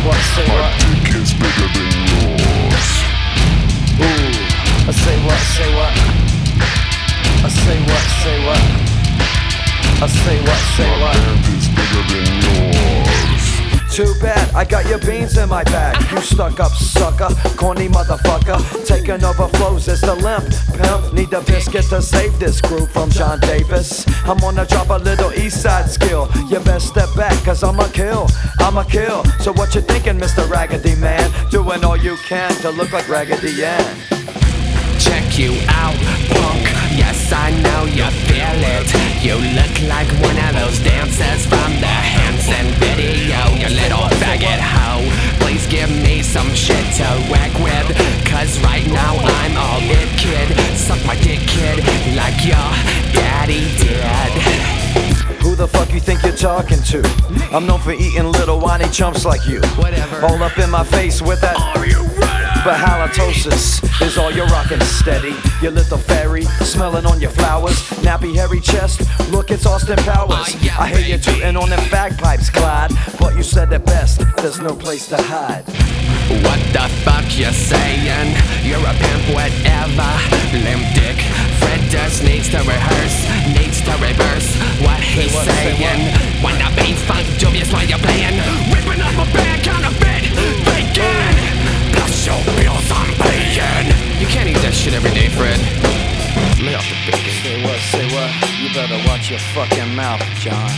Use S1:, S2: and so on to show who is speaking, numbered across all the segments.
S1: what, say
S2: My
S1: what?
S2: dick is bigger than yours.
S1: Ooh, I say what, say what? I say what, say what? I say what, say
S2: My
S1: what?
S2: pant is bigger than yours.
S1: Too bad, I got your beans in my bag. You stuck up sucker, corny motherfucker. Taking over flows is the limp. Pimp, need a biscuit to save this group from John Davis. I'm gonna drop a little east side skill. You best step back, cause I'ma kill. So what you thinking, Mr. Raggedy Man? Doing all you can to look like Raggedy Ann.
S3: Check you out, punk. Yes, I know you feel it. You look like one of those dancers from the Hanson video. You little faggot hoe. Please give me some shit to whack with, cause right now I'm all it, kid. Suck my dick, kid, like your daddy did.
S1: Who the fuck you think you're talking to? I'm known for eating little whiny chumps like you.
S3: Whatever.
S1: All up in my face with that.
S3: Are you ready?
S1: But halitosis is all you're rockin' steady. You little fairy, smelling on your flowers. Nappy hairy chest, look it's Austin Powers.
S3: Yeah,
S1: I hear you tootin' on them bagpipes, Clyde. But you said it best, there's no place to hide.
S3: What the fuck you saying? You're a pimp, whatever. Limp dick. Fred Durst needs to rehearse, needs to reverse what he's saying. Wanna be funk dubious while you're playing, ripping up a bag, counterfeit, bacon. Plus your bills I'm paying. You can't eat that shit every day, Fred. Lay off the bacon.
S1: Say what? You better watch your fucking mouth, John.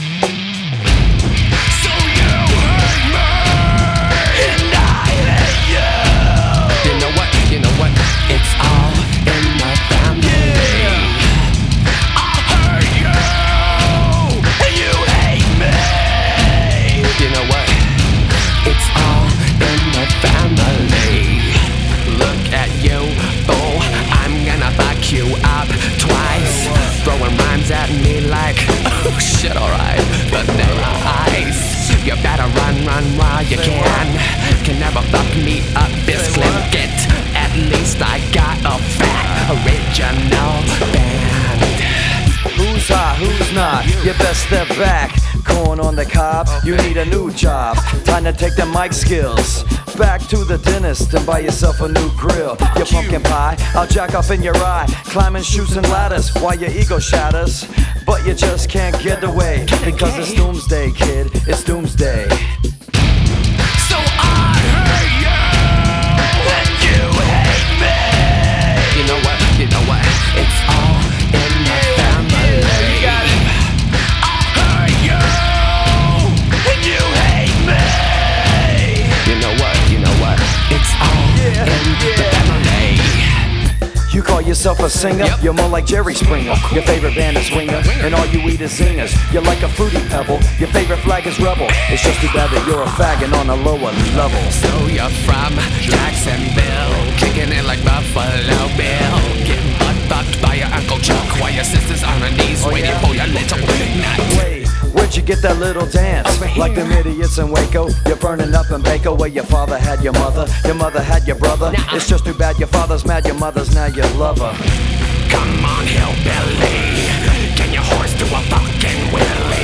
S3: So you hate me, and I hate you. You know what? You know what? It's all in the family. I hate you, and you hate me. You know what? It's all in the family. Look at you, fool. I'm gonna fuck you up twice. Throwing rhymes at me like, oh shit, alright. Vanilla ice. You better run while you can never fuck me up, this Klinkit. At least I got a fat original band.
S1: Who's hot, who's not? You best step back. Corn on the cob, you need a new job. Time to take the mic skills back to the dentist and buy yourself a new grill. Your pumpkin pie, I'll jack off in your eye. Climbing chutes and ladders while your ego shatters. But you just can't get away, because it's doomsday, kid, it's doomsday.
S3: So I hate you, and you hate me. You know what? You know what? It's all in the family. I hate you, and you hate me. You know what? You know what? It's all in the family.
S1: You call yourself a singer?
S3: Yep.
S1: You're more like Jerry Springer. Your favorite band is Winger, and all you eat is zingers. You're like a fruity pebble. Your favorite flag is rebel. It's just too bad that you're a faggot on a lower level.
S3: So you're from Jacksonville, kicking it like Buffalo Bill, getting butt fucked by your Uncle Chuck while your sister's on her knees waiting for your little nut.
S1: Wait, where'd you get that little dance? Like them idiots in Waco, you're burning up in Baco, where your father had your mother had your brother. It's just too bad your father's mad, your mother's now your lover.
S3: Come on, hillbilly, can your horse do a fucking wheelie?